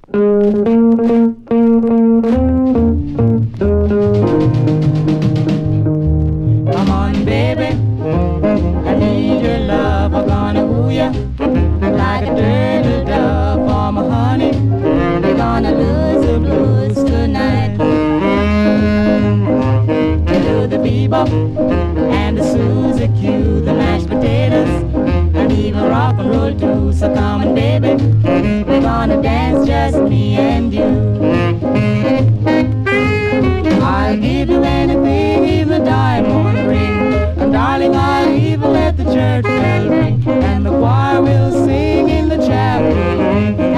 Come on, baby, I need your love. I'm gonna woo ya like a turtle dove for my honey. We're gonna lose the blues tonight. To the bebop and the Suzy Q, the mashed potatoes, and even rock and roll too. So come on, baby, we're gonna dance just me and you. I'll give you anything, even a diamond ring. And darling, I'll even let the church bell ring, and the choir will sing in the chapel.